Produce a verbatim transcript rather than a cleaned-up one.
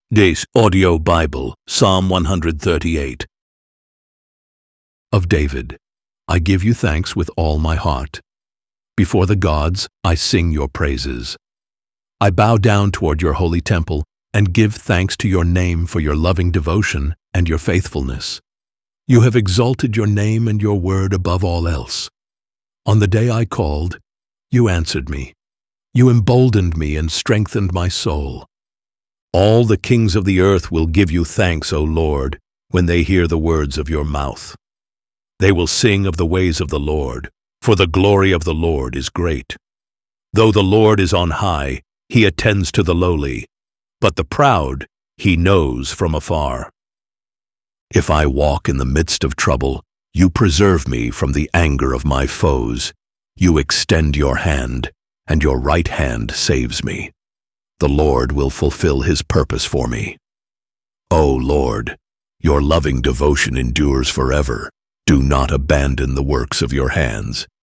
Des Audio Bible, Psalm one hundred thirty-eight. Of David, I give you thanks with all my heart. Before the gods, I sing your praises. I bow down toward your holy temple and give thanks to your name for your loving devotion and your faithfulness. You have exalted your name and your word above all else. On the day I called, you answered me. You emboldened me and strengthened my soul. All the kings of the earth will give you thanks, O Lord, when they hear the words of your mouth. They will sing of the ways of the Lord, for the glory of the Lord is great. Though the Lord is on high, he attends to the lowly, but the proud he knows from afar. If I walk in the midst of trouble, you preserve me from the anger of my foes. You extend your hand, and your right hand saves me. The Lord will fulfill his purpose for me. O Lord, your loving devotion endures forever. Do not abandon the works of your hands.